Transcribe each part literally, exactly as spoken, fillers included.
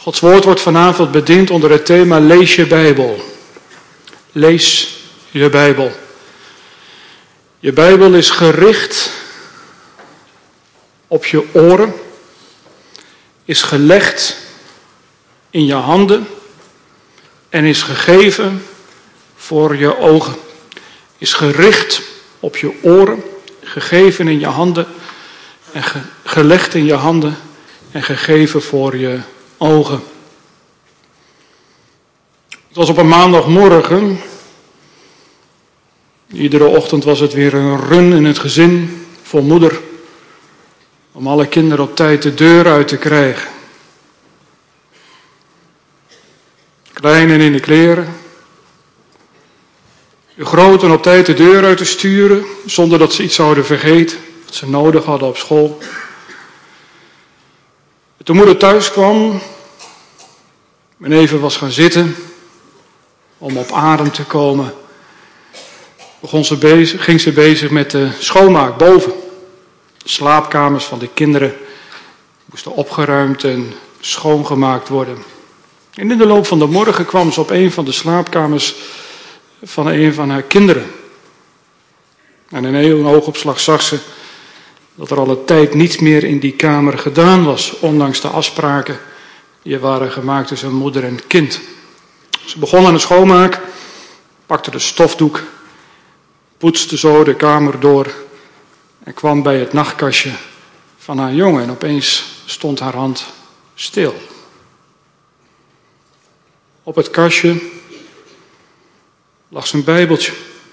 Gods woord wordt vanavond bediend onder het thema lees je Bijbel. Lees je Bijbel. Je Bijbel is gericht op je oren, is gelegd in je handen en is gegeven voor je ogen. Is gericht op je oren, gegeven in je handen en ge- gelegd in je handen en gegeven voor je ogen. Het was op een maandagmorgen. Iedere ochtend was het weer een run in het gezin voor moeder om alle kinderen op tijd de deur uit te krijgen. Kleinen in de kleren. De groten op tijd de deur uit te sturen zonder dat ze iets zouden vergeten wat ze nodig hadden op school. Toen moeder thuis kwam, en even was gaan zitten om op adem te komen, begon ze bezig, ging ze bezig met de schoonmaak boven. De slaapkamers van de kinderen moesten opgeruimd en schoongemaakt worden. En in de loop van de morgen kwam ze op een van de slaapkamers van een van haar kinderen. En in een oogopslag zag ze dat er al een tijd niets meer in die kamer gedaan was, ondanks de afspraken die er waren gemaakt tussen moeder en kind. Ze begon aan de schoonmaak, pakte de stofdoek, poetste zo de kamer door en kwam bij het nachtkastje van haar jongen. En opeens stond haar hand stil. Op het kastje lag zijn Bijbeltje.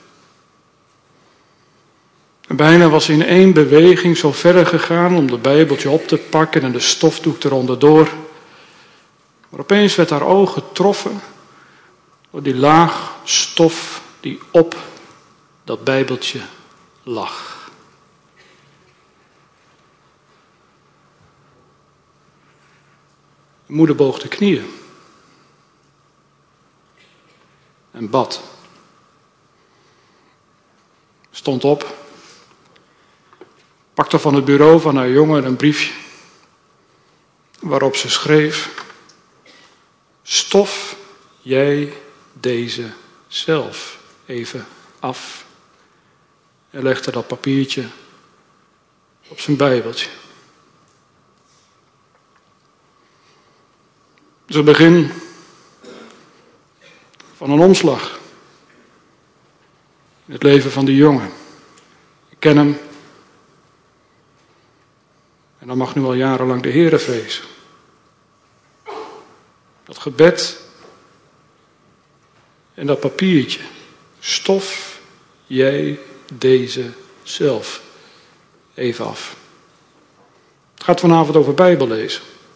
En bijna was ze in één beweging zo verder gegaan om de Bijbeltje op te pakken en de stofdoek eronder door. Maar opeens werd haar oog getroffen door die laag stof die op dat Bijbeltje lag. De moeder boog de knieën en bad. Stond op, pakte van het bureau van haar jongen een briefje waarop ze schreef: stof jij deze zelf even af. En legde dat papiertje op zijn Bijbeltje. Het is het begin van een omslag in het leven van die jongen. Ik ken hem. En dan mag nu al jarenlang de Heere vrezen. Dat gebed en dat papiertje. Stof jij deze zelf even af. Het gaat vanavond over Bijbel lezen.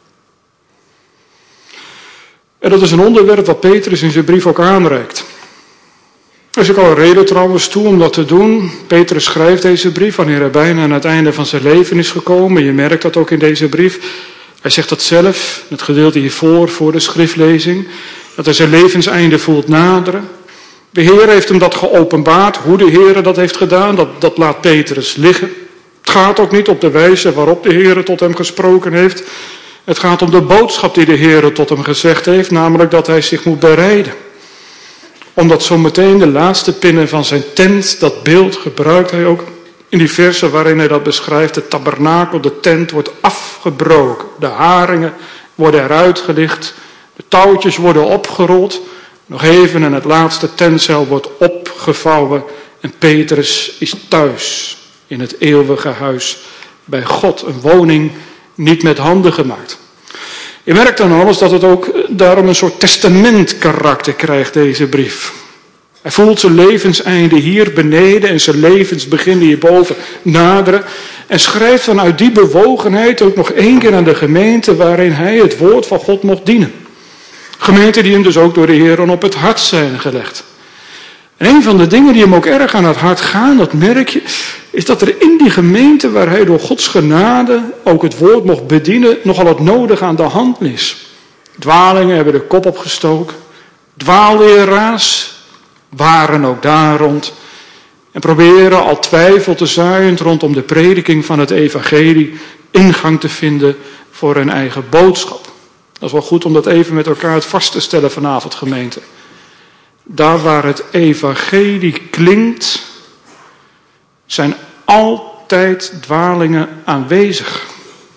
En dat is een onderwerp wat Petrus in zijn brief ook aanreikt. Er is ook al een reden trouwens toe om dat te doen. Petrus schrijft deze brief wanneer hij bijna aan het einde van zijn leven is gekomen. Je merkt dat ook in deze brief. Hij zegt dat zelf, het gedeelte hiervoor, voor de schriftlezing, dat hij zijn levenseinde voelt naderen. De Heer heeft hem dat geopenbaard. Hoe de Heer dat heeft gedaan, dat, dat laat Petrus liggen. Het gaat ook niet op de wijze waarop de Heer tot hem gesproken heeft. Het gaat om de boodschap die de Heer tot hem gezegd heeft, namelijk dat hij zich moet bereiden. Omdat zometeen de laatste pinnen van zijn tent, dat beeld gebruikt hij ook in die versen waarin hij dat beschrijft. De tabernakel, de tent wordt afgebroken. De haringen worden eruit gelicht. De touwtjes worden opgerold. Nog even en het laatste tentzeil wordt opgevouwen. En Petrus is thuis in het eeuwige huis bij God. Een woning niet met handen gemaakt. Je merkt dan alles dat het ook daarom een soort testamentkarakter krijgt, deze brief. Hij voelt zijn levenseinde hier beneden en zijn levensbegin hierboven naderen. En schrijft vanuit die bewogenheid ook nog één keer aan de gemeente waarin hij het woord van God mocht dienen. Gemeenten die hem dus ook door de Heer op het hart zijn gelegd. En een van de dingen die hem ook erg aan het hart gaan, dat merk je, is dat er in die gemeente waar hij door Gods genade ook het woord mocht bedienen, nogal het nodige aan de hand is. Dwalingen hebben de kop opgestoken. Dwaalleraars waren ook daar rond. En proberen al twijfel te zaaien rondom de prediking van het evangelie ingang te vinden voor hun eigen boodschap. Dat is wel goed om dat even met elkaar vast te stellen vanavond, gemeente. Daar waar het evangelie klinkt, zijn altijd dwalingen aanwezig.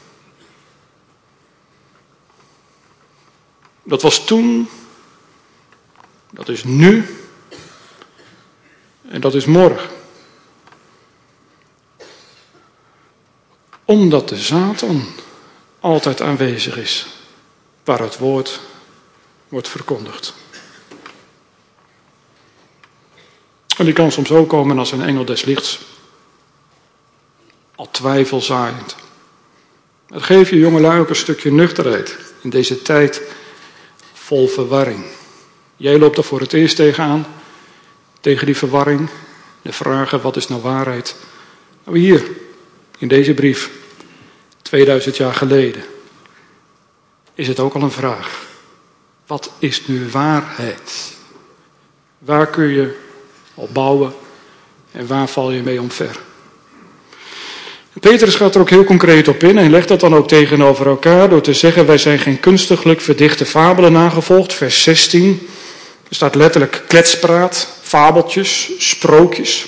Dat was toen, dat is nu en dat is morgen. Omdat de Satan altijd aanwezig is waar het woord wordt verkondigd. En die kan soms ook komen als een engel des lichts. Al twijfelzaaiend. Het geeft je jongelui ook een stukje nuchterheid in deze tijd vol verwarring. Jij loopt er voor het eerst tegenaan, tegen die verwarring. De vragen, wat is nou waarheid? Nou hier, in deze brief, tweeduizend jaar geleden, is het ook al een vraag. Wat is nu waarheid? Waar kun je op bouwen en waar val je mee omver? Petrus gaat er ook heel concreet op in en legt dat dan ook tegenover elkaar door te zeggen: wij zijn geen kunstiglijk verdichte fabelen nagevolgd. Vers zestien, er staat letterlijk kletspraat, fabeltjes, sprookjes.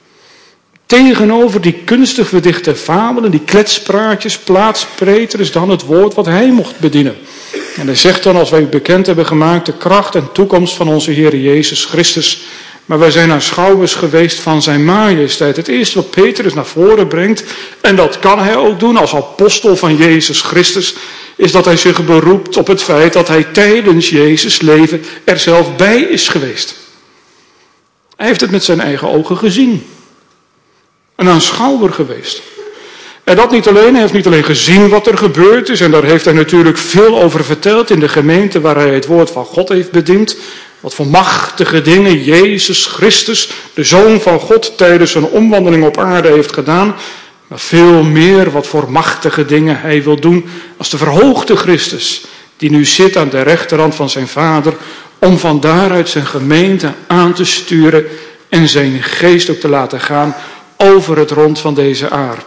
Tegenover die kunstig verdichte fabelen, die kletspraatjes, plaatst Petrus dan het woord wat hij mocht bedienen. En hij zegt dan: als wij u bekend hebben gemaakt de kracht en toekomst van onze Heer Jezus Christus, maar wij zijn aanschouwers geweest van zijn majesteit. Het eerste wat Petrus naar voren brengt, en dat kan hij ook doen als apostel van Jezus Christus, is dat hij zich beroept op het feit dat hij tijdens Jezus' leven er zelf bij is geweest. Hij heeft het met zijn eigen ogen gezien. Een aanschouwer geweest. En dat niet alleen, hij heeft niet alleen gezien wat er gebeurd is, en daar heeft hij natuurlijk veel over verteld in de gemeente waar hij het woord van God heeft bediend. Wat voor machtige dingen Jezus Christus, de Zoon van God, tijdens zijn omwandeling op aarde heeft gedaan. Maar veel meer wat voor machtige dingen hij wil doen als de verhoogde Christus, die nu zit aan de rechterhand van zijn Vader, om van daaruit zijn gemeente aan te sturen en zijn geest ook te laten gaan over het rond van deze aarde.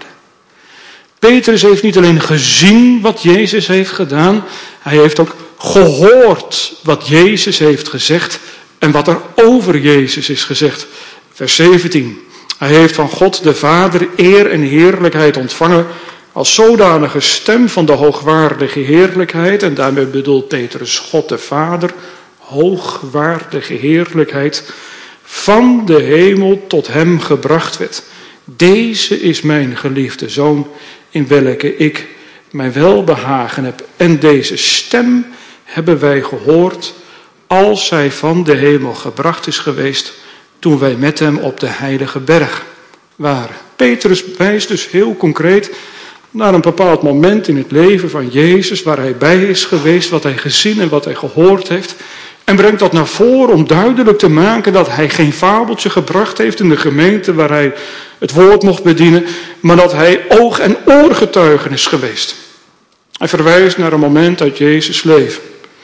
Petrus heeft niet alleen gezien wat Jezus heeft gedaan, hij heeft ook gehoord wat Jezus heeft gezegd en wat er over Jezus is gezegd. Vers zeventien. Hij heeft van God de Vader eer en heerlijkheid ontvangen als zodanige stem van de hoogwaardige heerlijkheid. En daarmee bedoelt Petrus God de Vader, hoogwaardige heerlijkheid, van de hemel tot hem gebracht werd. Deze is mijn geliefde Zoon, in welke ik mijn welbehagen heb. En deze stem hebben wij gehoord als zij van de hemel gebracht is geweest, toen wij met hem op de heilige berg waren. Petrus wijst dus heel concreet naar een bepaald moment in het leven van Jezus, waar hij bij is geweest, wat hij gezien en wat hij gehoord heeft. En brengt dat naar voren om duidelijk te maken dat hij geen fabeltje gebracht heeft in de gemeente waar hij het woord mocht bedienen, maar dat hij oog- en oorgetuige is geweest. Hij verwijst naar een moment uit Jezus' leven.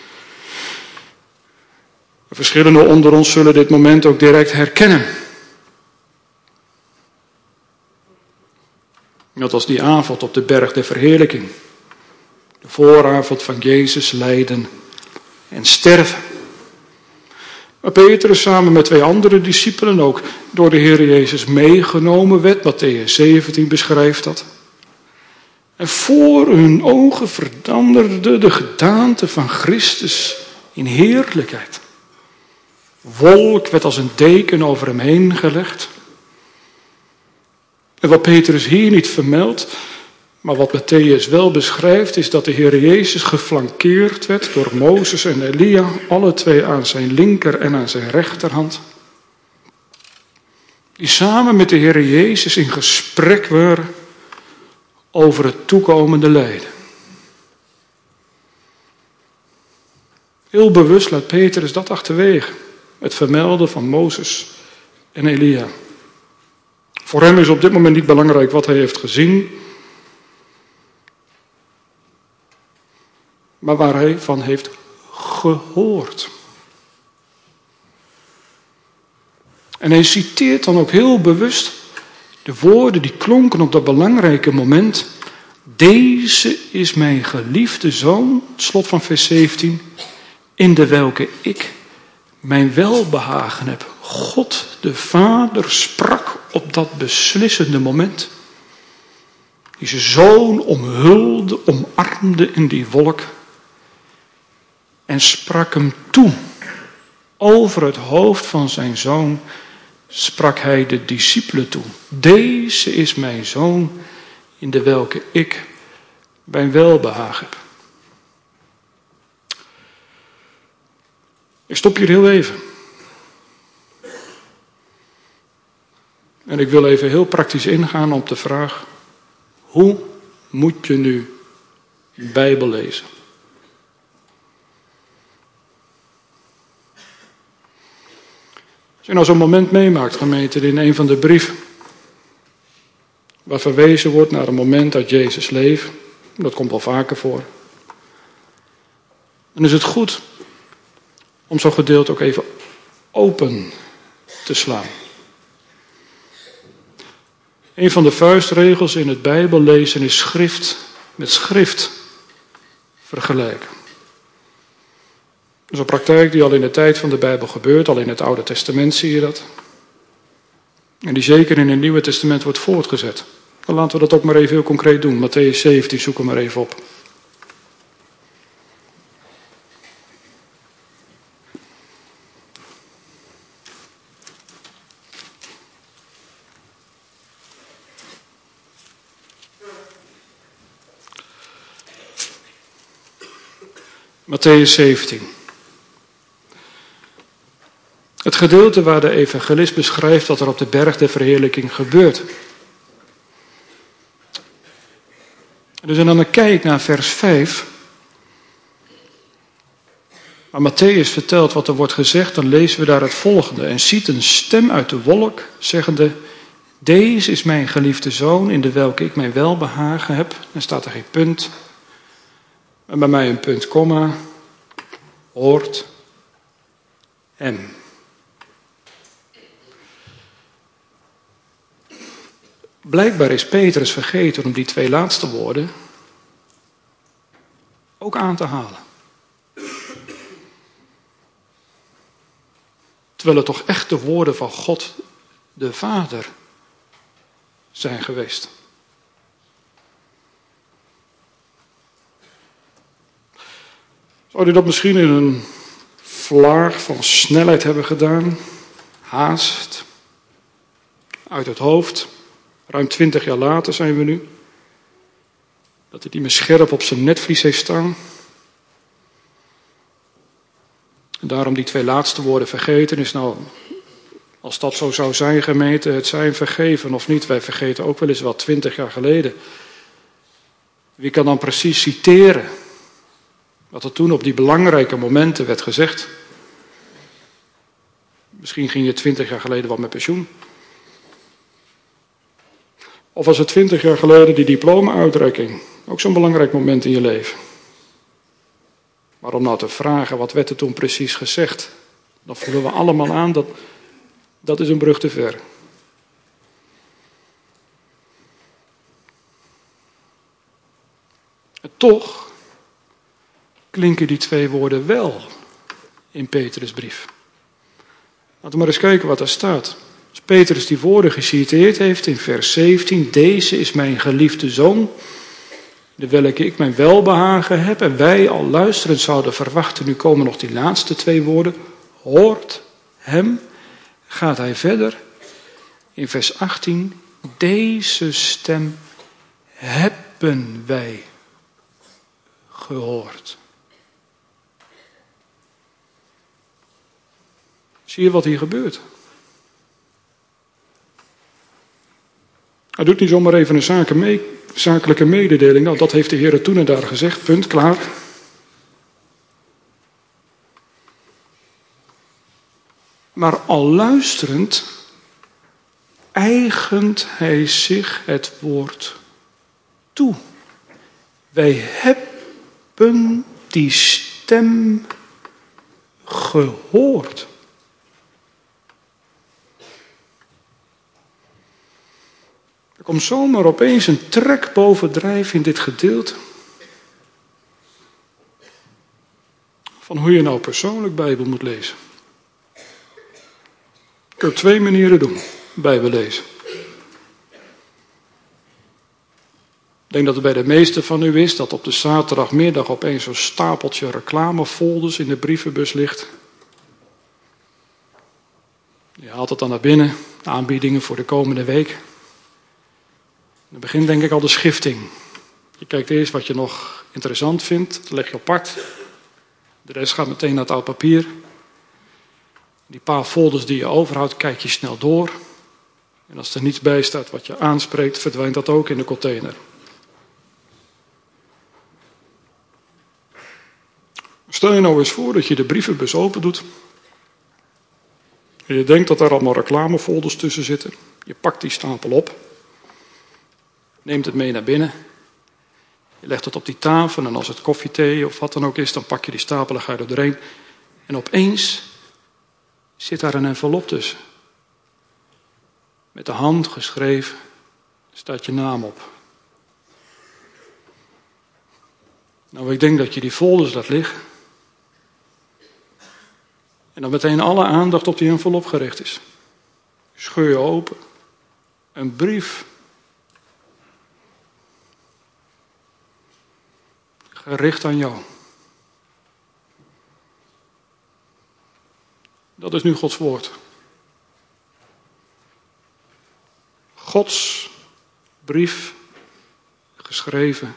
Verschillenden onder ons zullen dit moment ook direct herkennen. Dat was die avond op de berg der verheerlijking. De vooravond van Jezus lijden en sterven. Maar Petrus samen met twee andere discipelen ook door de Heer Jezus meegenomen werd. Mattheüs zeventien beschrijft dat. En voor hun ogen veranderde de gedaante van Christus in heerlijkheid. Wolk werd als een deken over hem heen gelegd. En wat Petrus hier niet vermeldt, maar wat Mattheüs wel beschrijft, is dat de Heer Jezus geflankeerd werd door Mozes en Elia, alle twee aan zijn linker en aan zijn rechterhand. Die samen met de Heer Jezus in gesprek waren over het toekomende lijden. Heel bewust laat Petrus dat achterwege. Het vermelden van Mozes en Elia. Voor hem is op dit moment niet belangrijk wat hij heeft gezien, maar waar hij van heeft gehoord. En hij citeert dan ook heel bewust de woorden die klonken op dat belangrijke moment Deze is mijn geliefde zoon, het slot van vers zeventien, in de welke ik mijn welbehagen heb. God de Vader sprak op dat beslissende moment. Die zijn zoon omhulde, omarmde in die wolk. En sprak hem toe. Over het hoofd van zijn zoon sprak hij de discipelen toe. Deze is mijn zoon in de welke ik mijn welbehagen heb. Ik stop hier heel even. En ik wil even heel praktisch ingaan op de vraag: hoe moet je nu de Bijbel lezen? Als je nou zo'n moment meemaakt, gemeente, in een van de brieven, waar verwezen wordt naar een moment uit Jezus' leven, dat komt wel vaker voor, dan is het goed om zo'n gedeelte ook even open te slaan. Een van de vuistregels in het Bijbellezen is schrift met schrift vergelijken. Dat is een praktijk die al in de tijd van de Bijbel gebeurt, al in het Oude Testament zie je dat. En die zeker in het Nieuwe Testament wordt voortgezet. Dan laten we dat ook maar even heel concreet doen. Mattheüs zeventien, zoek hem maar even op. Mattheüs zeventien. Het gedeelte waar de evangelist beschrijft wat er op de berg der verheerlijking gebeurt. Dus en dan een kijk naar vers vijf. Waar Mattheüs vertelt wat er wordt gezegd, dan lezen we daar het volgende. En ziet een stem uit de wolk, zeggende: Deze is mijn geliefde zoon, in de welke ik mijn welbehagen heb. Dan staat er geen punt. En bij mij een punt, komma. Hoort hem. Blijkbaar is Petrus vergeten om die twee laatste woorden ook aan te halen. Terwijl het toch echt de woorden van God de Vader zijn geweest. Zou hij dat misschien in een vlaag van snelheid hebben gedaan? Haast. Uit het hoofd. Ruim twintig jaar later zijn we nu. Dat hij niet meer scherp op zijn netvlies heeft staan. En daarom die twee laatste woorden vergeten is. Nou, als dat zo zou zijn, gemeente, het zijn vergeven of niet. Wij vergeten ook wel eens wat twintig jaar geleden. Wie kan dan precies citeren wat er toen op die belangrijke momenten werd gezegd? Misschien ging je twintig jaar geleden wel met pensioen. Of was het twintig jaar geleden die diploma-uitreiking? Ook zo'n belangrijk moment in je leven. Maar om nou te vragen, wat werd er toen precies gezegd? Dan voelen we allemaal aan dat dat is een brug te ver. En toch klinken die twee woorden wel in Petrus' brief. Laten we maar eens kijken wat er staat. Als Petrus die woorden geciteerd heeft in vers zeventien. Deze is mijn geliefde zoon, de welke ik mijn welbehagen heb. En wij al luisterend zouden verwachten, nu komen nog die laatste twee woorden. Hoort hem, gaat hij verder in vers achttien. Deze stem hebben wij gehoord. Zie je wat hier gebeurt? Hij doet niet zomaar even een zaken mee, zakelijke mededeling. Nou, dat heeft de Heer toen en daar gezegd. Punt, klaar. Maar al luisterend eigent hij zich het woord toe. Wij hebben die stem gehoord. Er komt zomaar opeens een trek bovendrijf in dit gedeelte. Van hoe je nou persoonlijk Bijbel moet lezen. Je kunt twee manieren doen, Bijbel lezen. Ik denk dat het bij de meesten van u is dat op de zaterdagmiddag opeens zo'n stapeltje reclamefolders in de brievenbus ligt. Je haalt het dan naar binnen, aanbiedingen voor de komende week. Dan begint denk ik al de schifting. Je kijkt eerst wat je nog interessant vindt, dat leg je apart. De rest gaat meteen naar het oud papier. Die paar folders die je overhoudt, kijk je snel door. En als er niets bij staat wat je aanspreekt, verdwijnt dat ook in de container. Stel je nou eens voor dat je de brievenbus open doet. En je denkt dat daar allemaal reclamefolders tussen zitten. Je pakt die stapel op. Neemt het mee naar binnen. Je legt het op die tafel en als het koffie, thee of wat dan ook is, dan pak je die stapel en ga je er doorheen. En opeens zit daar een envelop tussen. Met de hand geschreven staat je naam op. Nou, ik denk dat je die folders laat liggen. En dan meteen alle aandacht op die envelop gericht is. Scheur je open. Een brief. Gericht aan jou. Dat is nu Gods woord. Gods brief geschreven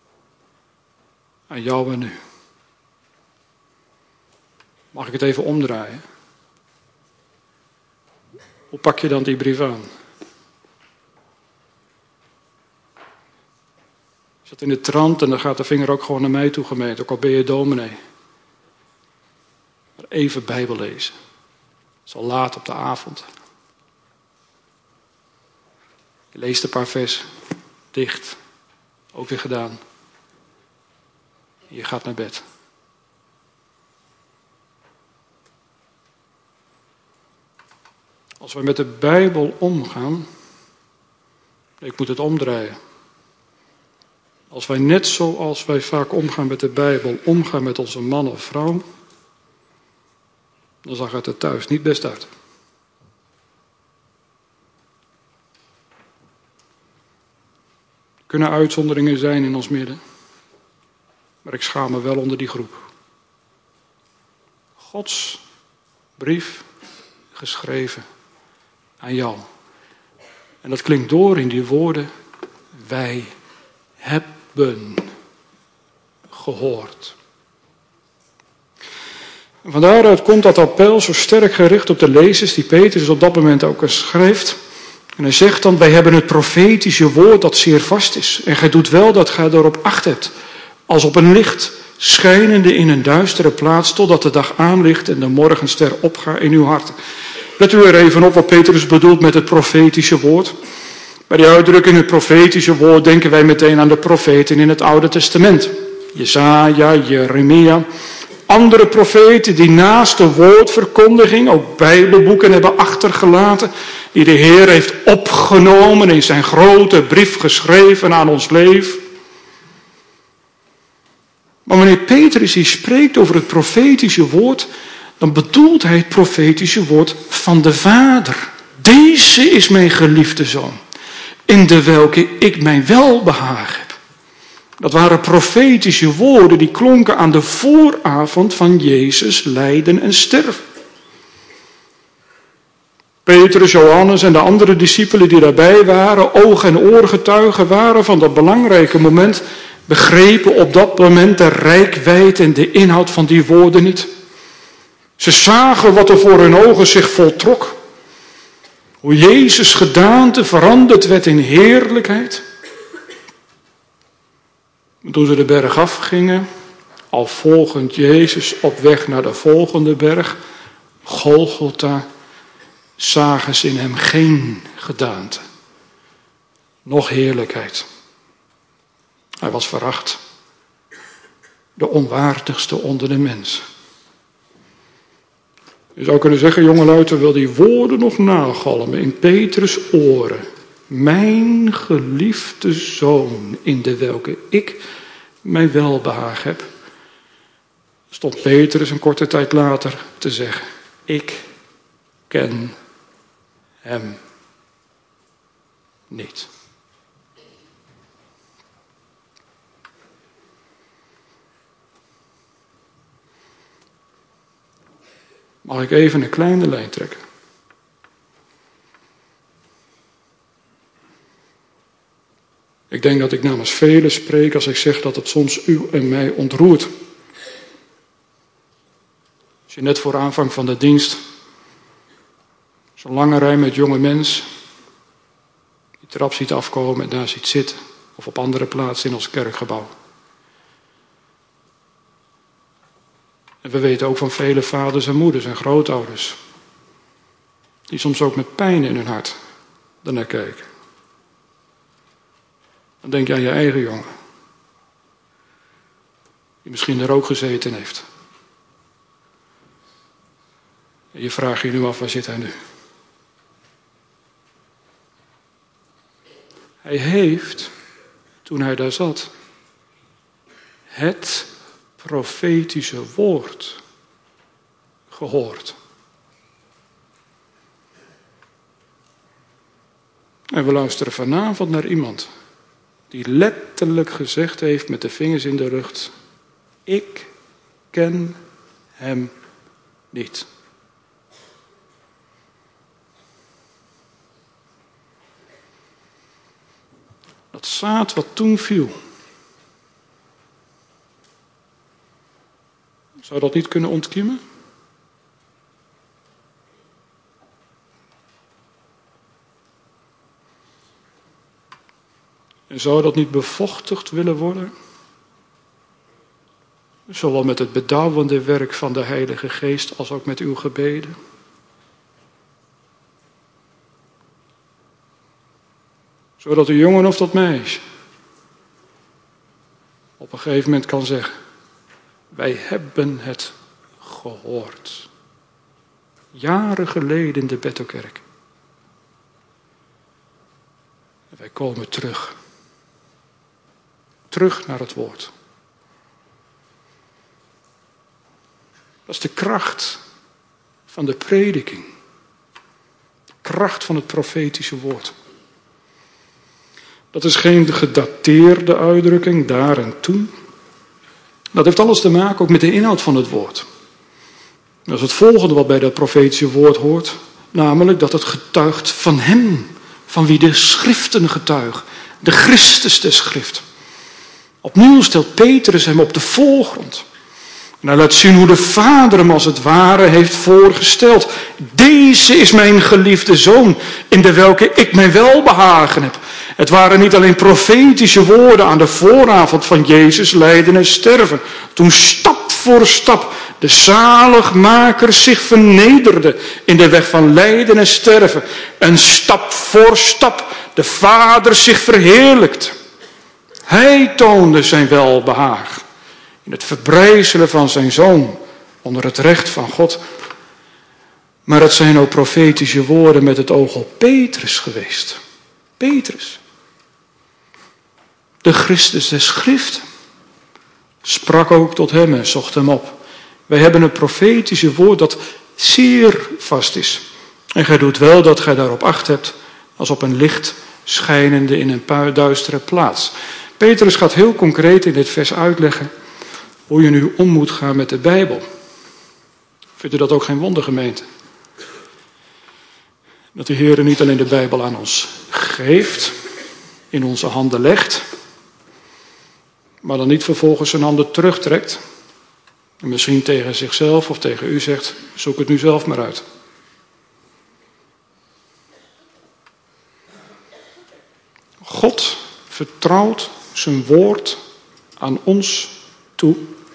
aan jou en u. Mag ik het even omdraaien? Hoe pak je dan die brief aan? Je zit in de trant en dan gaat de vinger ook gewoon naar mij toe gemeend, ook al ben je dominee. Maar even Bijbel lezen. Het is al laat op de avond. Je leest een paar vers, dicht, ook weer gedaan. En je gaat naar bed. Als wij met de Bijbel omgaan, ik moet het omdraaien. Als wij net zoals wij vaak omgaan met de Bijbel, omgaan met onze man of vrouw, dan zag het er thuis niet best uit. Er kunnen uitzonderingen zijn in ons midden, maar ik schaam me wel onder die groep. Gods brief geschreven aan jou. En dat klinkt door in die woorden, wij hebben gehoord. En van daaruit komt dat appel zo sterk gericht op de lezers, die Petrus op dat moment ook schrijft. En hij zegt dan, wij hebben het profetische woord dat zeer vast is. En gij doet wel dat gij erop acht hebt, als op een licht, schijnende in een duistere plaats, totdat de dag aanlicht en de morgenster opgaat in uw hart. Let u er even op wat Petrus bedoelt met het profetische woord. Bij die uitdrukking het profetische woord denken wij meteen aan de profeten in het Oude Testament. Jesaja, Jeremia, andere profeten die naast de woordverkondiging ook Bijbelboeken hebben achtergelaten, die de Heer heeft opgenomen in zijn grote brief geschreven aan ons leven. Maar wanneer Petrus hier spreekt over het profetische woord, dan bedoelt hij het profetische woord van de Vader. Deze is mijn geliefde Zoon, in de welke ik mijn welbehagen heb. Dat waren profetische woorden die klonken aan de vooravond van Jezus lijden en sterven. Petrus, Johannes en de andere discipelen die daarbij waren, oog- en oorgetuigen waren van dat belangrijke moment, begrepen op dat moment de reikwijdte en de inhoud van die woorden niet. Ze zagen wat er voor hun ogen zich voltrok. Hoe Jezus' gedaante veranderd werd in heerlijkheid. Toen ze de berg afgingen, al volgend Jezus op weg naar de volgende berg, Golgotha, zagen ze in hem geen gedaante, noch heerlijkheid. Hij was veracht, de onwaardigste onder de mensen. Je zou kunnen zeggen, jongelui, terwijl die woorden nog nagalmen in Petrus' oren, Mijn geliefde zoon, in de welke ik mijn welbehaag heb. Stond Petrus een korte tijd later te zeggen, ik ken hem niet. Mag ik even een kleine lijn trekken? Ik denk dat ik namens velen spreek als ik zeg dat het soms u en mij ontroert. Als je net voor aanvang van de dienst zo'n lange rij met jonge mensen die trap ziet afkomen en daar ziet zitten, of op andere plaatsen in ons kerkgebouw. En we weten ook van vele vaders en moeders en grootouders, die soms ook met pijn in hun hart ernaar kijken. Dan denk je aan je eigen jongen, die misschien er ook gezeten heeft. En je vraagt je nu af, waar zit hij nu? Hij heeft, toen hij daar zat, het profetische woord gehoord. En we luisteren vanavond naar iemand die letterlijk gezegd heeft met de vingers in de rug, ik ken hem niet. Dat zaad wat toen viel, zou dat niet kunnen ontkiemen? En zou dat niet bevochtigd willen worden? Zowel met het bedauwende werk van de Heilige Geest als ook met uw gebeden? Zodat de jongen of dat meisje op een gegeven moment kan zeggen, wij hebben het gehoord. Jaren geleden in de Bethelkerk. En wij komen terug. Terug naar het woord. Dat is de kracht van de prediking. De kracht van het profetische woord. Dat is geen gedateerde uitdrukking, daar en toen. Dat heeft alles te maken ook met de inhoud van het woord. Dat is het volgende wat bij dat profetische woord hoort. Namelijk dat het getuigt van hem. Van wie de schriften getuigen. De Christus des schrift. Opnieuw stelt Petrus hem op de voorgrond. En hij laat zien hoe de Vader hem als het ware heeft voorgesteld. Deze is mijn geliefde zoon, in de welke ik mijn welbehagen heb. Het waren niet alleen profetische woorden aan de vooravond van Jezus lijden en sterven. Toen stap voor stap de zaligmaker zich vernederde in de weg van lijden en sterven. En stap voor stap de Vader zich verheerlijkt. Hij toonde zijn welbehaag in het verbrijzelen van zijn zoon onder het recht van God. Maar het zijn ook profetische woorden met het oog op Petrus geweest. Petrus, de Christus des schrift, sprak ook tot hem en zocht hem op. Wij hebben een profetische woord dat zeer vast is. En gij doet wel dat gij daarop acht hebt als op een licht schijnende in een duistere plaats. Petrus gaat heel concreet in dit vers uitleggen hoe je nu om moet gaan met de Bijbel. Vindt u dat ook geen wonder, gemeente? Dat de Heer niet alleen de Bijbel aan ons geeft, in onze handen legt, maar dan niet vervolgens zijn handen terugtrekt en misschien tegen zichzelf of tegen u zegt, zoek het nu zelf maar uit. God vertrouwt zijn woord aan ons toe,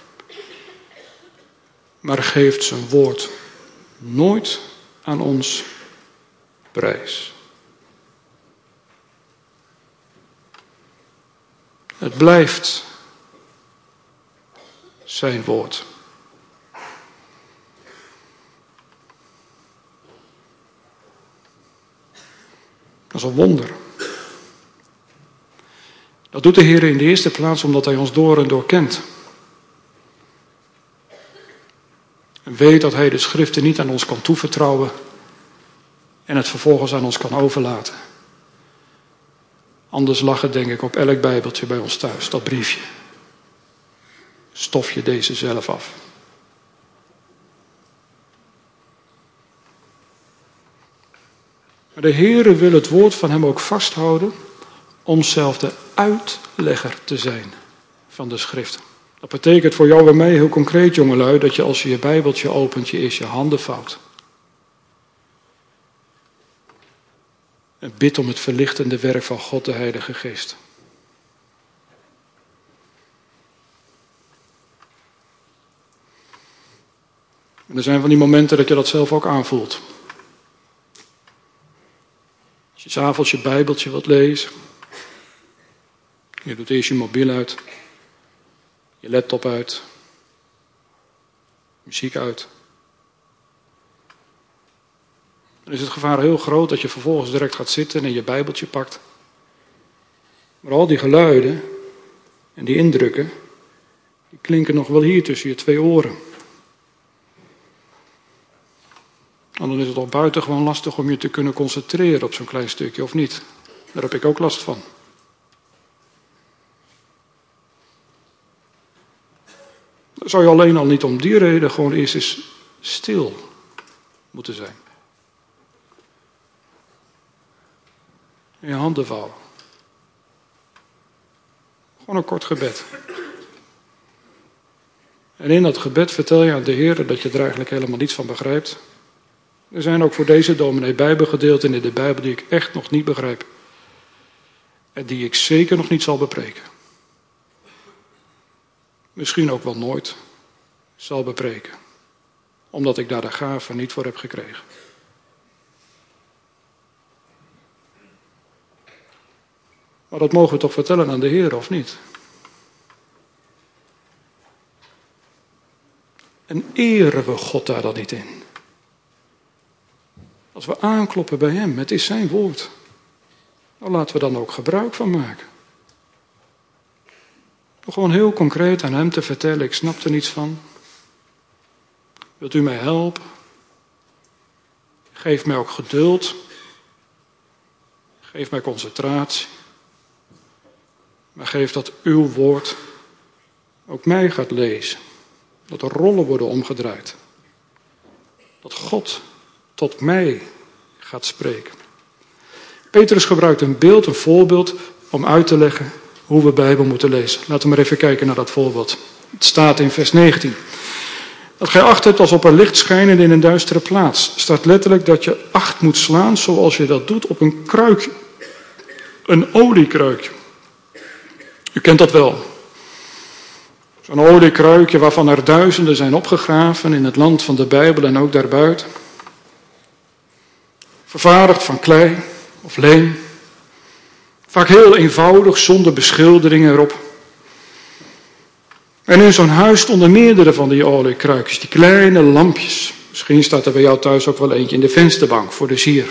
maar geeft zijn woord nooit aan ons prijs. Het blijft zijn woord. Dat is een wonder. Dat doet de Heer in de eerste plaats omdat Hij ons door en door kent. En weet dat Hij de schriften niet aan ons kan toevertrouwen en het vervolgens aan ons kan overlaten. Anders lag het denk ik op elk bijbeltje bij ons thuis, dat briefje. Stof je deze zelf af. Maar de Heere wil het woord van Hem ook vasthouden om zelf de uitlegger te zijn van de schriften. Dat betekent voor jou en mij heel concreet, jongelui, dat je als je je bijbeltje opent, je eerst je handen vouwt. En bidt om het verlichtende werk van God, de Heilige Geest. En er zijn van die momenten dat je dat zelf ook aanvoelt. Als je 's avonds je bijbeltje wilt lezen. Je doet eerst je mobiel uit. Je laptop uit. Muziek uit. Dan is het gevaar heel groot dat je vervolgens direct gaat zitten en je bijbeltje pakt. Maar al die geluiden en die indrukken, die klinken nog wel hier tussen je twee oren. En dan is het al buitengewoon lastig om je te kunnen concentreren op zo'n klein stukje, of niet? Daar heb ik ook last van. Dan zou je alleen al niet om die reden gewoon eerst eens stil moeten zijn. En je handen vouwen. Gewoon een kort gebed. En in dat gebed vertel je aan de Heer dat je er eigenlijk helemaal niets van begrijpt. Er zijn ook voor deze dominee bijbelgedeelten in de Bijbel die ik echt nog niet begrijp. En die ik zeker nog niet zal bepreken. Misschien ook wel nooit zal bepreken. Omdat ik daar de gave niet voor heb gekregen. Maar dat mogen we toch vertellen aan de Heer, of niet? En eren we God daar dan niet in? Als we aankloppen bij Hem, het is Zijn woord. Dan laten we dan ook gebruik van maken. Om gewoon heel concreet aan Hem te vertellen, ik snap er niets van. Wilt u mij helpen? Geef mij ook geduld. Geef mij concentratie. Maar geef dat uw woord ook mij gaat lezen. Dat er rollen worden omgedraaid. Dat God tot mij gaat spreken. Petrus gebruikt een beeld, een voorbeeld, om uit te leggen hoe we de Bijbel moeten lezen. Laten we maar even kijken naar dat voorbeeld. Het staat in vers negentien. Dat gij acht hebt als op een licht schijnende in een duistere plaats. Staat letterlijk dat je acht moet slaan zoals je dat doet op een kruikje. Een oliekruikje. U kent dat wel. Zo'n oliekruikje waarvan er duizenden zijn opgegraven in het land van de Bijbel en ook daarbuiten. Vervaardigd van klei of leem. Vaak heel eenvoudig, zonder beschilderingen erop. En in zo'n huis stonden meerdere van die oliekruikjes, die kleine lampjes. Misschien staat er bij jou thuis ook wel eentje in de vensterbank voor de sier.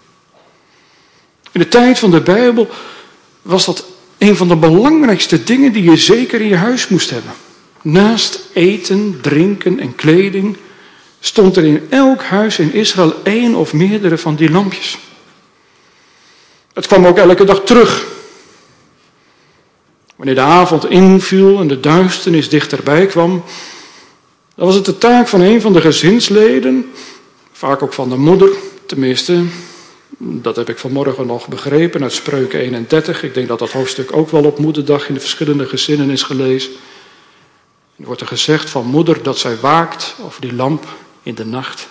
In de tijd van de Bijbel was dat een van de belangrijkste dingen die je zeker in je huis moest hebben. Naast eten, drinken en kleding stond er in elk huis in Israël één of meerdere van die lampjes. Het kwam ook elke dag terug. Wanneer de avond inviel en de duisternis dichterbij kwam, dan was het de taak van een van de gezinsleden, vaak ook van de moeder, tenminste, dat heb ik vanmorgen nog begrepen uit Spreuken eenendertig. Ik denk dat dat hoofdstuk ook wel op moederdag in de verschillende gezinnen is gelezen. Er wordt er gezegd van moeder dat zij waakt over die lamp in de nacht.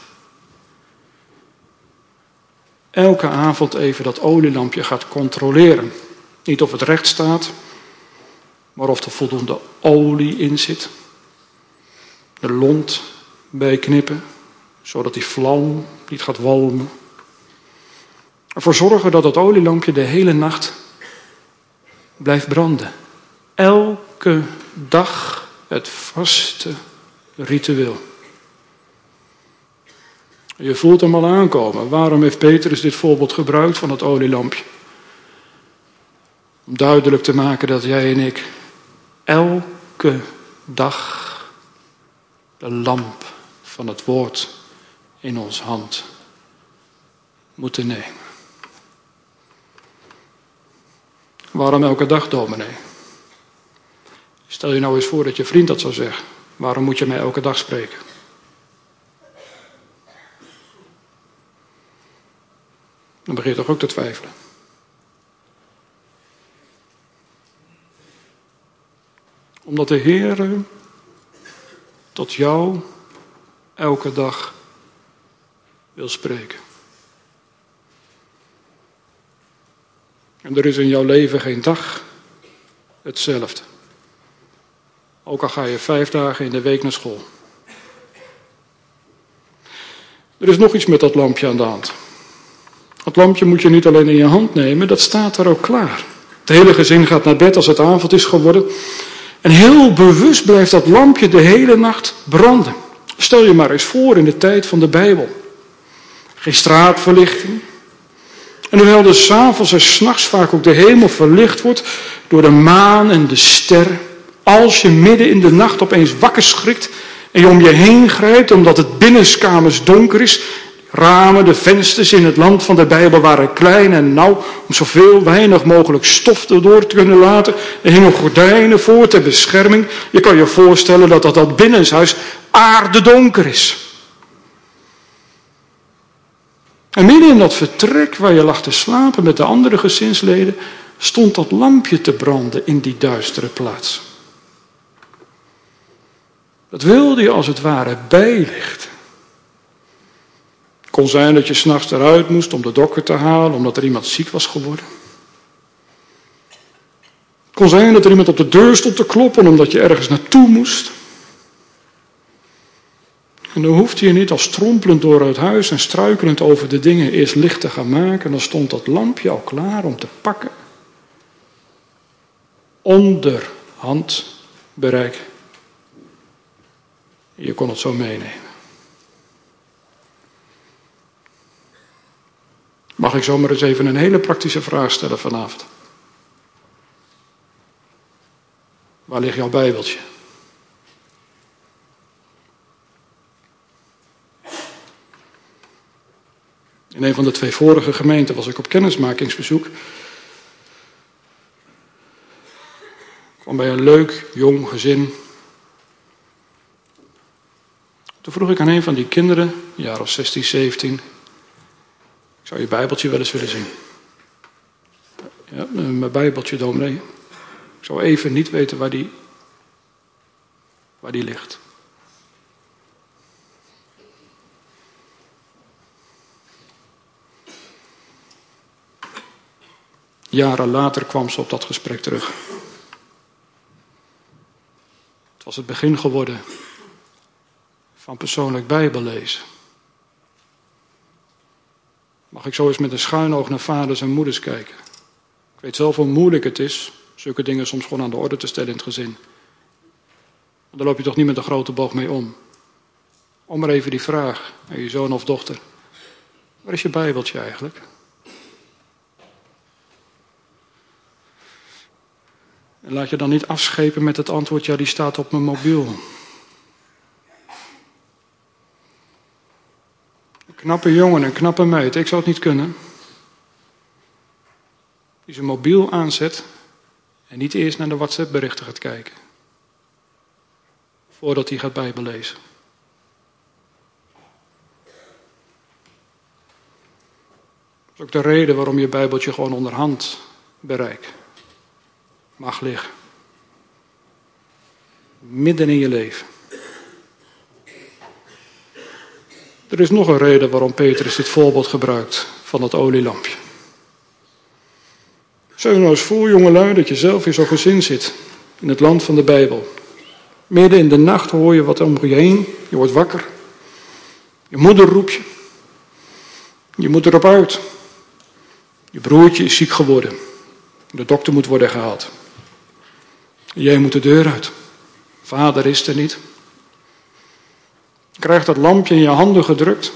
Elke avond even dat olielampje gaat controleren. Niet of het recht staat, maar of er voldoende olie in zit. De lont bijknippen, zodat die vlam niet gaat walmen. Ervoor zorgen dat het olielampje de hele nacht blijft branden. Elke dag het vaste ritueel. Je voelt hem al aankomen. Waarom heeft Petrus dit voorbeeld gebruikt van het olielampje? Om duidelijk te maken dat jij en ik elke dag de lamp van het woord in ons hand moeten nemen. Waarom elke dag, dominee? Stel je nou eens voor dat je vriend dat zou zeggen. Waarom moet je mij elke dag spreken? Dan begin je toch ook te twijfelen. Omdat de Heere tot jou elke dag wil spreken. En er is in jouw leven geen dag hetzelfde. Ook al ga je vijf dagen in de week naar school. Er is nog iets met dat lampje aan de hand. Dat lampje moet je niet alleen in je hand nemen, dat staat er ook klaar. Het hele gezin gaat naar bed als het avond is geworden. En heel bewust blijft dat lampje de hele nacht branden. Stel je maar eens voor in de tijd van de Bijbel. Geen straatverlichting. En hoewel er 's avonds en 's nachts vaak ook de hemel verlicht wordt door de maan en de sterren. Als je midden in de nacht opeens wakker schrikt en je om je heen grijpt omdat het binnenskamers donker is. Ramen, de vensters in het land van de Bijbel waren klein en nauw om zoveel weinig mogelijk stof erdoor te kunnen laten. Er hingen gordijnen voor ter bescherming. Je kan je voorstellen dat dat, dat binnenshuis aardedonker is. En midden in dat vertrek waar je lag te slapen met de andere gezinsleden, stond dat lampje te branden in die duistere plaats. Dat wilde je als het ware bijlichten. Het kon zijn dat je 's nachts eruit moest om de dokter te halen, omdat er iemand ziek was geworden. Het kon zijn dat er iemand op de deur stond te kloppen, omdat je ergens naartoe moest. En dan hoefde je niet als strompelend door het huis en struikelend over de dingen eerst licht te gaan maken. En dan stond dat lampje al klaar om te pakken. Onder handbereik. Je kon het zo meenemen. Mag ik zomaar eens even een hele praktische vraag stellen vanavond? Waar ligt jouw Bijbeltje? In een van de twee vorige gemeenten was ik op kennismakingsbezoek. Ik kwam bij een leuk, jong gezin. Toen vroeg ik aan een van die kinderen, een jaar of zestien, zeventien... Ik zou je Bijbeltje wel eens willen zien. Ja, mijn Bijbeltje, dominee. Ik zou even niet weten waar die, waar die ligt. Jaren later kwam ze op dat gesprek terug. Het was het begin geworden van persoonlijk Bijbellezen. Mag ik zo eens met een schuin oog naar vaders en moeders kijken? Ik weet zelf hoe moeilijk het is, zulke dingen soms gewoon aan de orde te stellen in het gezin. Maar daar loop je toch niet met een grote boog mee om. Om maar even die vraag aan je zoon of dochter. Waar is je Bijbeltje eigenlijk? En laat je dan niet afschepen met het antwoord, ja, die staat op mijn mobiel. Een knappe jongen, een knappe meid, ik zou het niet kunnen. Die zijn mobiel aanzet en niet eerst naar de WhatsApp-berichten gaat kijken. Voordat hij gaat Bijbellezen. Dat is ook de reden waarom je Bijbeltje gewoon onderhand bereikt. Mag liggen. Midden in je leven. Er is nog een reden waarom Petrus dit voorbeeld gebruikt van dat olielampje. Stel je nou eens voor, jongelui, dat je zelf in zo'n gezin zit. In het land van de Bijbel. Midden in de nacht hoor je wat om je heen. Je wordt wakker. Je moeder roept je. Je moet erop uit. Je broertje is ziek geworden. De dokter moet worden gehaald. Jij moet de deur uit. Vader is er niet. Je krijgt dat lampje in je handen gedrukt.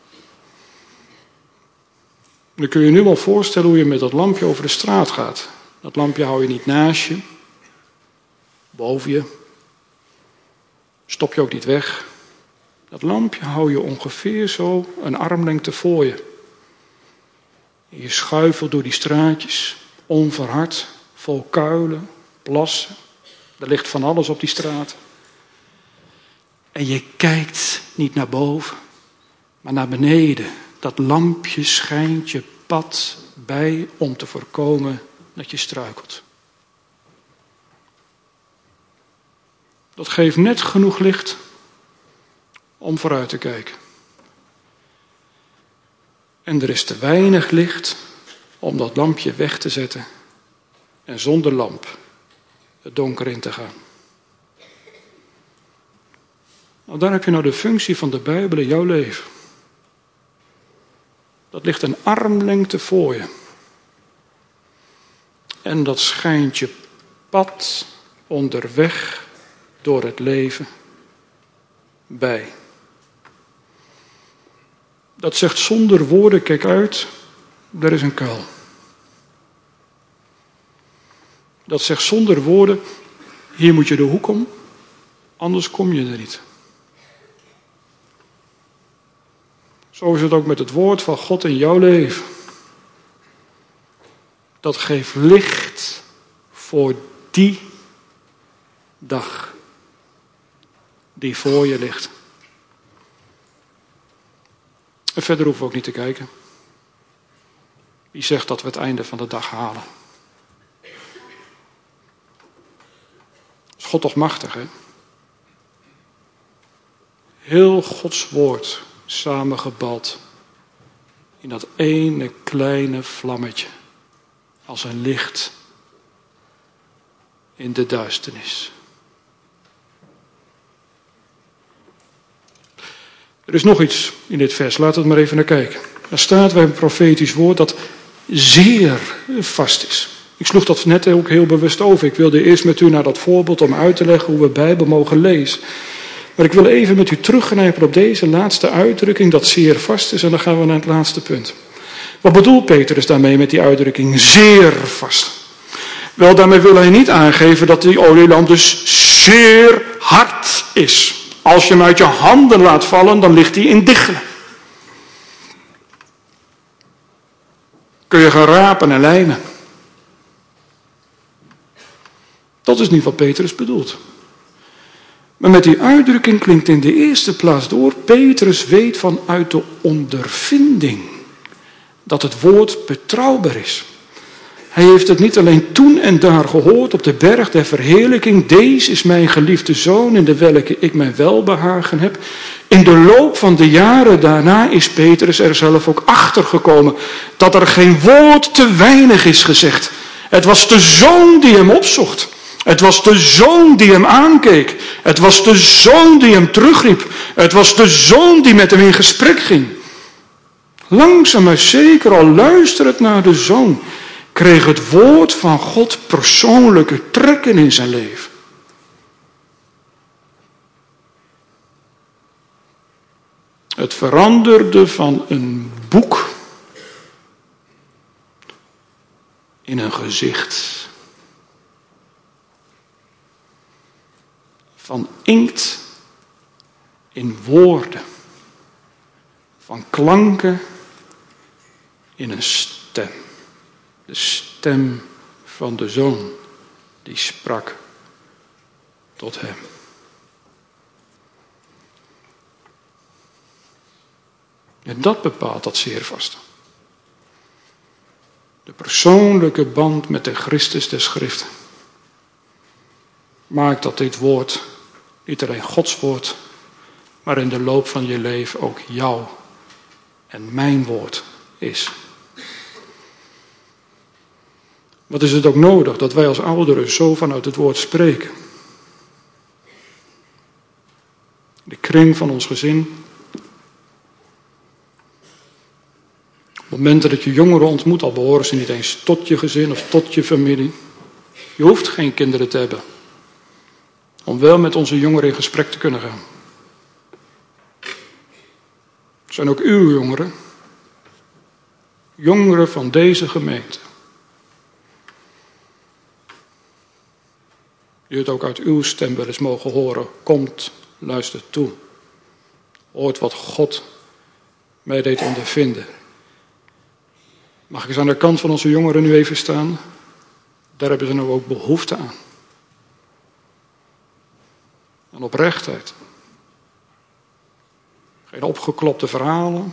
Dan kun je nu wel voorstellen hoe je met dat lampje over de straat gaat. Dat lampje hou je niet naast je, boven je. Stop je ook niet weg. Dat lampje hou je ongeveer zo een armlengte voor je. Je schuifelt door die straatjes, onverhard, vol kuilen, plassen. Er ligt van alles op die straat. En je kijkt niet naar boven, maar naar beneden. Dat lampje schijnt je pad bij om te voorkomen dat je struikelt. Dat geeft net genoeg licht om vooruit te kijken. En er is te weinig licht om dat lampje weg te zetten en zonder lamp het donker in te gaan. Nou, daar heb je nou de functie van de Bijbel in jouw leven. Dat ligt een armlengte voor je. En dat schijnt je pad onderweg door het leven bij. Dat zegt zonder woorden, kijk uit, er is een kuil. Dat zegt zonder woorden, hier moet je de hoek om, anders kom je er niet. Zo is het ook met het woord van God in jouw leven. Dat geeft licht voor die dag die voor je ligt. En verder hoeven we ook niet te kijken. Wie zegt dat we het einde van de dag halen? Is God toch machtig, hè? Heel Gods woord samengebald in dat ene kleine vlammetje als een licht in de duisternis. Er is nog iets in dit vers, laten we het maar even naar kijken. Daar staat bij een profetisch woord dat zeer vast is. Ik sloeg dat net ook heel bewust over. Ik wilde eerst met u naar dat voorbeeld om uit te leggen hoe we Bijbel mogen lezen. Maar ik wil even met u teruggrijpen op deze laatste uitdrukking dat zeer vast is en dan gaan we naar het laatste punt. Wat bedoelt Petrus daarmee met die uitdrukking zeer vast? Wel, daarmee wil hij niet aangeven dat die olielamp dus zeer hard is. Als je hem uit je handen laat vallen, dan ligt hij in diggelen. Kun je gaan rapen en lijmen. Dat is niet wat Petrus bedoelt. Maar met die uitdrukking klinkt in de eerste plaats door, Petrus weet vanuit de ondervinding dat het woord betrouwbaar is. Hij heeft het niet alleen toen en daar gehoord op de berg der verheerlijking. Deze is mijn geliefde zoon in de welke ik mijn welbehagen heb. In de loop van de jaren daarna is Petrus er zelf ook achter gekomen dat er geen woord te weinig is gezegd. Het was de zoon die hem opzocht. Het was de zoon die hem aankeek. Het was de zoon die hem terugriep. Het was de zoon die met hem in gesprek ging. Langzaam maar zeker, al luisterend naar de zoon, kreeg het woord van God persoonlijke trekken in zijn leven. Het veranderde van een boek in een gezicht. Van inkt in woorden. Van klanken in een stem. De stem van de Zoon die sprak tot hem. En dat bepaalt dat zeer vast. De persoonlijke band met de Christus der Schriften maakt dat dit woord niet alleen Gods woord, maar in de loop van je leven ook jouw en mijn woord is. Wat is het ook nodig dat wij als ouderen zo vanuit het woord spreken? De kring van ons gezin. Op momenten dat je jongeren ontmoet, al behoren ze niet eens tot je gezin of tot je familie. Je hoeft geen kinderen te hebben om wel met onze jongeren in gesprek te kunnen gaan. Het zijn ook uw jongeren. Jongeren van deze gemeente. die het ook uit uw stem wel eens mogen horen. Komt, luister toe. Hoort wat God mij deed ondervinden. Mag ik eens aan de kant van onze jongeren nu even staan? Daar hebben ze nou ook behoefte aan. Aan oprechtheid. Geen opgeklopte verhalen.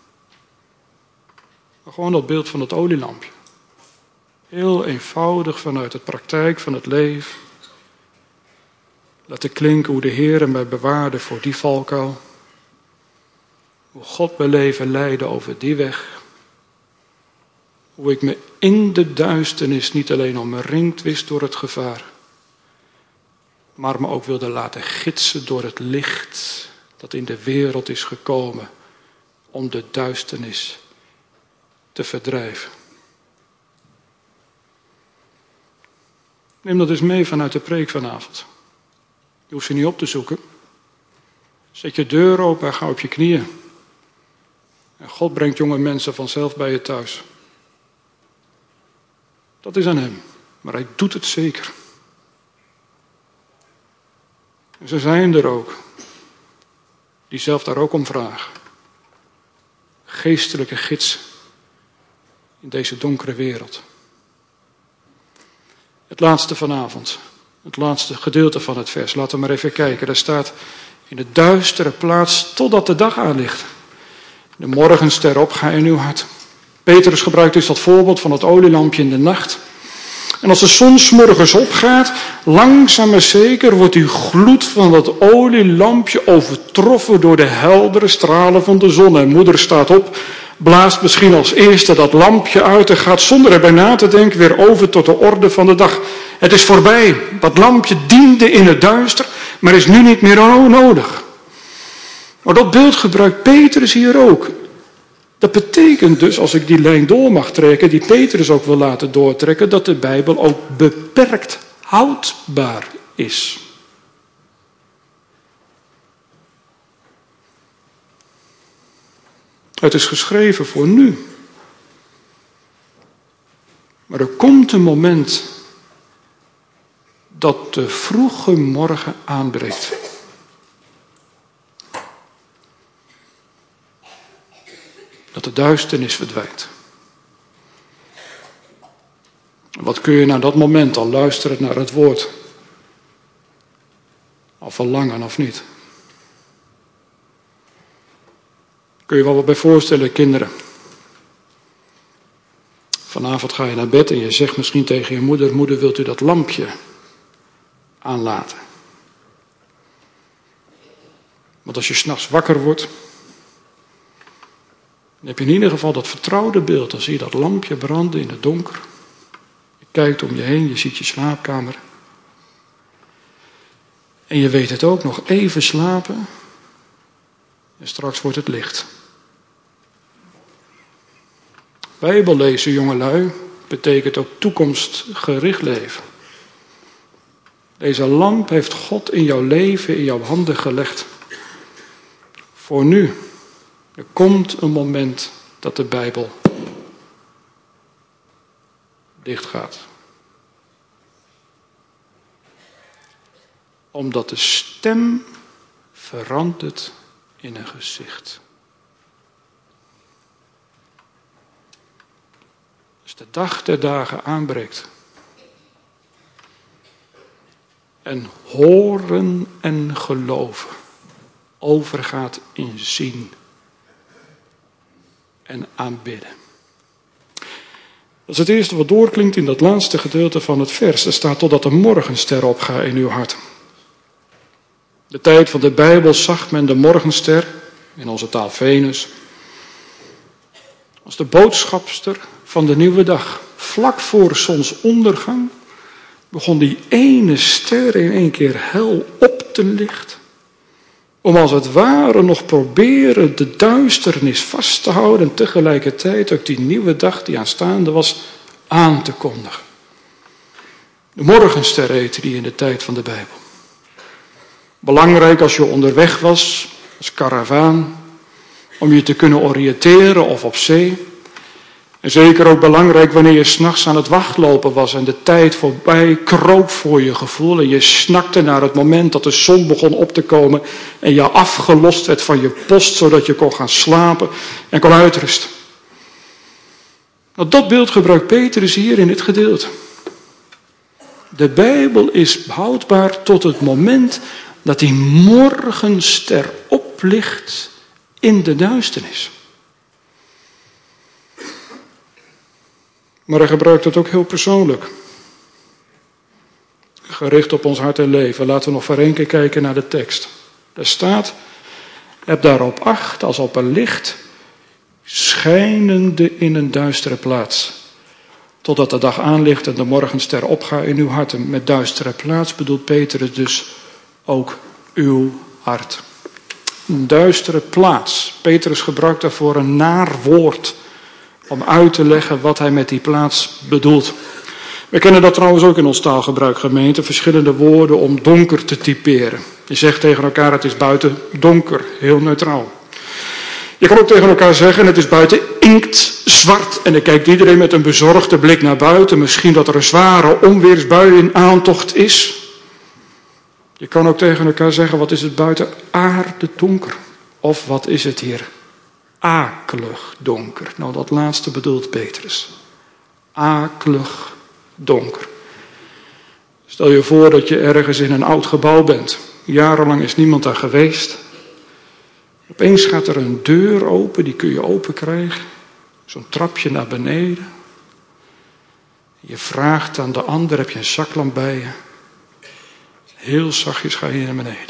Maar gewoon dat beeld van het olielampje. Heel eenvoudig vanuit de praktijk van het leven. Laten klinken hoe de Heer mij bewaarde voor die valkuil. Hoe God mijn leven leidde over die weg. Hoe ik me in de duisternis niet alleen omringd wist door het gevaar. Maar me ook wilde laten gidsen door het licht dat in de wereld is gekomen om de duisternis te verdrijven. Neem dat eens mee vanuit de preek vanavond. Je hoeft ze niet op te zoeken. Zet je deur open en ga op je knieën. En God brengt jonge mensen vanzelf bij je thuis. Dat is aan hem. Maar hij doet het zeker. En ze zijn er ook. Die zelf daar ook om vragen. Geestelijke gids. In deze donkere wereld. Het laatste vanavond. Het laatste gedeelte van het vers. Laten we maar even kijken. Daar staat in de duistere plaats totdat de dag aanligt. De morgenster opga in uw hart. Petrus gebruikt dus dat voorbeeld van het olielampje in de nacht. En als de zon 's morgens opgaat, langzaam maar zeker wordt die gloed van dat olielampje overtroffen door de heldere stralen van de zon. En moeder staat op, blaast misschien als eerste dat lampje uit en gaat zonder erbij na te denken weer over tot de orde van de dag. Het is voorbij. Dat lampje diende in het duister, maar is nu niet meer nodig. Maar dat beeld gebruikt Petrus hier ook. Dat betekent dus, als ik die lijn door mag trekken, die Petrus ook wil laten doortrekken, dat de Bijbel ook beperkt houdbaar is. Het is geschreven voor nu. Maar er komt een moment dat de vroege morgen aanbreekt. Dat de duisternis verdwijnt. Wat kun je na dat moment al luisteren naar het woord? Al verlangen of niet? Kun je wel wat bij voorstellen, kinderen. Vanavond ga je naar bed en je zegt misschien tegen je moeder: moeder, wilt u dat lampje aanlaten? Want als je 's nachts wakker wordt, dan heb je in ieder geval dat vertrouwde beeld. Dan zie je dat lampje branden in het donker. Je kijkt om je heen, je ziet je slaapkamer. En je weet het ook, nog even slapen. En straks wordt het licht. Bijbel lezen, jongelui, betekent ook toekomstgericht leven. Deze lamp heeft God in jouw leven, in jouw handen gelegd. Voor nu. Er komt een moment dat de Bijbel dicht gaat. Omdat de stem verandert in een gezicht. Als de dag der dagen aanbreekt. En horen en geloven overgaat in zien en aanbidden. Dat is het eerste wat doorklinkt in dat laatste gedeelte van het vers. Er staat totdat de morgenster opgaat in uw hart. De tijd van de Bijbel zag men de morgenster, in onze taal Venus, als de boodschapster van de nieuwe dag. Vlak voor zonsondergang begon die ene ster in één keer hel op te lichten. Om als het ware nog proberen de duisternis vast te houden en tegelijkertijd ook die nieuwe dag die aanstaande was aan te kondigen. De morgenster heette die in de tijd van de Bijbel. Belangrijk als je onderweg was, als karavaan, om je te kunnen oriënteren of op zee. En zeker ook belangrijk wanneer je 's nachts aan het wachtlopen was en de tijd voorbij kroop voor je gevoel. En je snakte naar het moment dat de zon begon op te komen en je afgelost werd van je post, zodat je kon gaan slapen en kon uitrusten. Nou, dat beeld gebruikt Petrus hier in dit gedeelte. De Bijbel is houdbaar tot het moment dat die morgenster oplicht in de duisternis. Maar hij gebruikt het ook heel persoonlijk. Gericht op ons hart en leven. Laten we nog voor één keer kijken naar de tekst. Daar staat: heb daarop acht als op een licht, schijnende in een duistere plaats. Totdat de dag aanlicht en de morgenster opgaat in uw harten. Met duistere plaats bedoelt Petrus dus ook uw hart. Een duistere plaats. Petrus gebruikt daarvoor een naar woord om uit te leggen wat hij met die plaats bedoelt. We kennen dat trouwens ook in ons taalgebruik, gemeente. Verschillende woorden om donker te typeren. Je zegt tegen elkaar: het is buiten donker. Heel neutraal. Je kan ook tegen elkaar zeggen: het is buiten inktzwart. En dan kijkt iedereen met een bezorgde blik naar buiten. Misschien dat er een zware onweersbui in aantocht is. Je kan ook tegen elkaar zeggen: wat is het buiten aardedonker? Of wat is het hier akelig donker? Nou, dat laatste bedoelt Petrus. Akelig donker. Stel je voor dat je ergens in een oud gebouw bent. Jarenlang is niemand daar geweest. Opeens gaat er een deur open, die kun je open krijgen. Zo'n trapje naar beneden. Je vraagt aan de ander: heb je een zaklamp bij je? Heel zachtjes ga je naar beneden.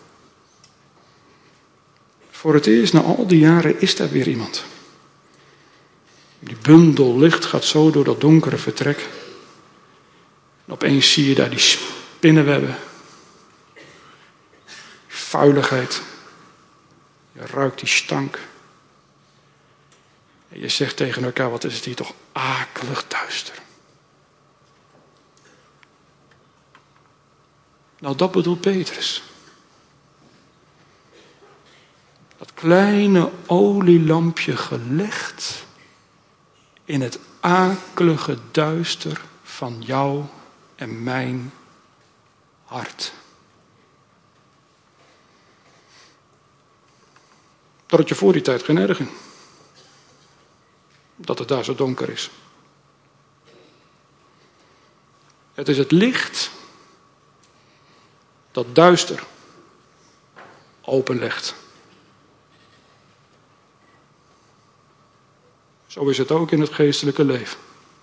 Voor het eerst na al die jaren is daar weer iemand. Die bundel licht gaat zo door dat donkere vertrek. En opeens zie je daar die spinnenwebben. Vuiligheid. Je ruikt die stank. En je zegt tegen elkaar: wat is het hier toch akelig duister. Nou, dat bedoelt Petrus. Dat kleine olielampje gelegd in het akelige duister van jou en mijn hart. Dat het je voor die tijd geen erg ging. Dat het daar zo donker is. Het is het licht dat duister openlegt. Zo is het ook in het geestelijke leven.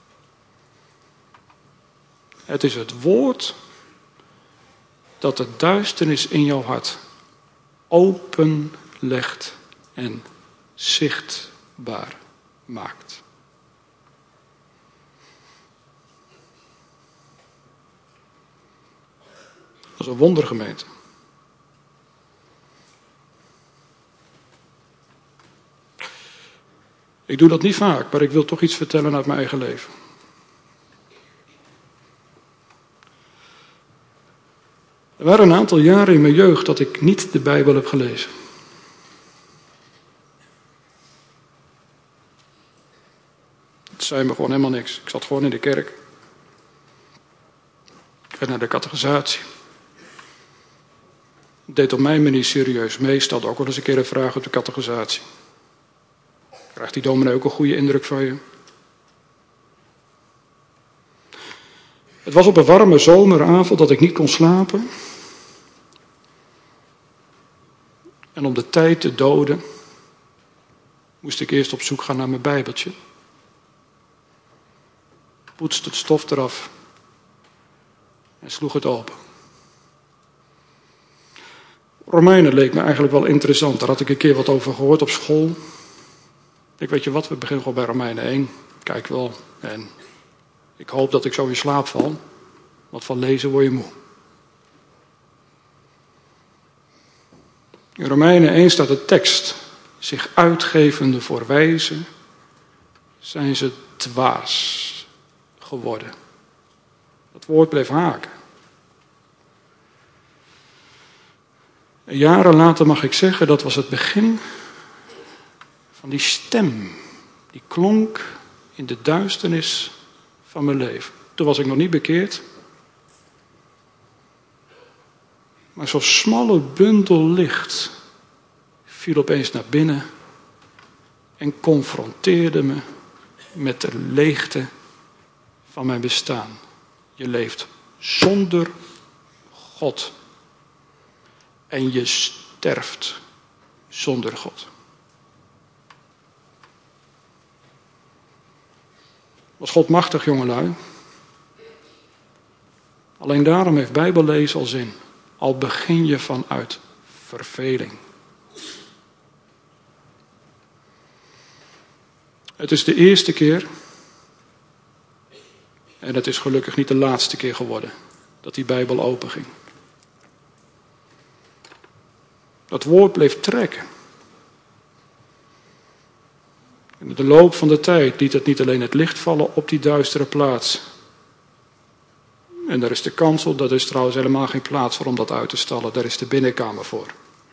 Het is het woord dat de duisternis in jouw hart openlegt en zichtbaar maakt. Dat is een wondergemeente. Ik doe dat niet vaak, maar ik wil toch iets vertellen uit mijn eigen leven. Er waren een aantal jaren in mijn jeugd dat ik niet de Bijbel heb gelezen. Het zei me gewoon helemaal niks. Ik zat gewoon in de kerk. Ik ging naar de catechisatie. Ik deed op mijn manier serieus mee. Stelde ook wel eens een keer een vraag op de catechisatie. Krijgt die dominee ook een goede indruk van je? Het was op een warme zomeravond dat ik niet kon slapen. En om de tijd te doden moest ik eerst op zoek gaan naar mijn Bijbeltje. Poetste het stof eraf en sloeg het open. Romeinen leek me eigenlijk wel interessant. Daar had ik een keer wat over gehoord op school. Ik weet je wat, we beginnen gewoon bij Romeinen één. Kijk wel. En ik hoop dat ik zo in slaap val. Want van lezen word je moe. In Romeinen één staat de tekst. Zich uitgevende voor wijzen, zijn ze dwaas geworden. Dat woord bleef haken. En jaren later mag ik zeggen, dat was het begin van die stem. Die klonk in de duisternis van mijn leven. Toen was ik nog niet bekeerd. Maar zo'n smalle bundel licht viel opeens naar binnen en confronteerde me met de leegte van mijn bestaan. Je leeft zonder God. En je sterft zonder God. Was God machtig, jongelui? Alleen daarom heeft Bijbellezen al zin. Al begin je vanuit verveling. Het is de eerste keer, en het is gelukkig niet de laatste keer geworden, dat die Bijbel openging. Dat woord bleef trekken. In de loop van de tijd liet het niet alleen het licht vallen op die duistere plaats. En daar is de kansel, dat is trouwens helemaal geen plaats voor om dat uit te stallen. Daar is de binnenkamer voor.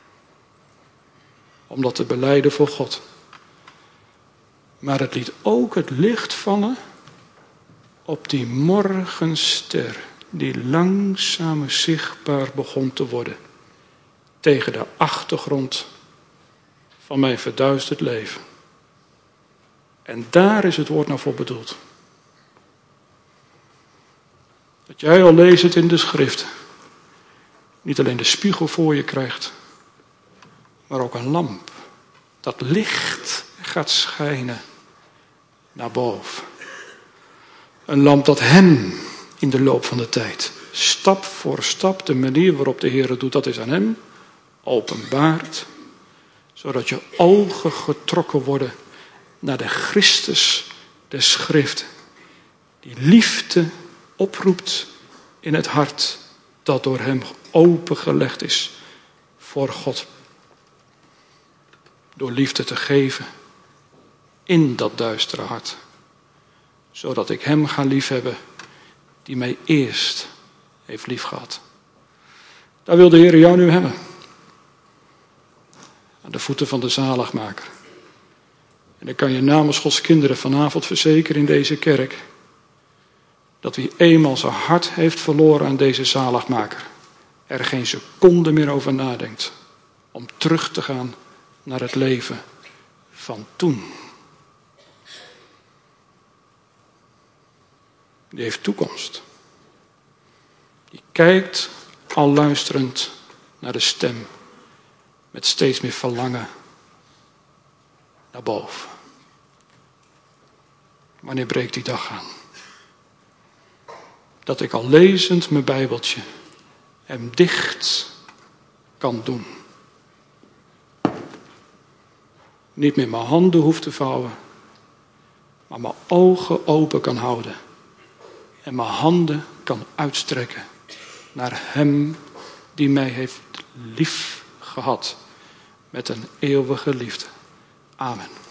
Om dat te belijden voor God. Maar het liet ook het licht vallen op die morgenster die langzaam zichtbaar begon te worden. Tegen de achtergrond van mijn verduisterd leven. En daar is het woord nou voor bedoeld. Dat jij al leest het in de schrift. Niet alleen de spiegel voor je krijgt. Maar ook een lamp. Dat licht gaat schijnen naar boven. Een lamp dat hem in de loop van de tijd. Stap voor stap, de manier waarop de Heer het doet, dat is aan hem. Openbaart. Zodat je ogen getrokken worden naar de Christus der Schrift. Die liefde oproept in het hart dat door hem opengelegd is voor God. Door liefde te geven in dat duistere hart. Zodat ik hem ga liefhebben die mij eerst heeft liefgehad. Daar wil de Heer jou nu hebben. Aan de voeten van de zaligmaker. En dan kan je namens Gods kinderen vanavond verzekeren in deze kerk. Dat wie eenmaal zijn hart heeft verloren aan deze zaligmaker. Er geen seconde meer over nadenkt. Om terug te gaan naar het leven van toen. Die heeft toekomst. Die kijkt al luisterend naar de stem. Met steeds meer verlangen naar boven. Wanneer breekt die dag aan? Dat ik al lezend mijn Bijbeltje hem dicht kan doen. Niet meer mijn handen hoef te vouwen. Maar mijn ogen open kan houden. En mijn handen kan uitstrekken naar hem die mij heeft lief gehad. Met een eeuwige liefde. Amen.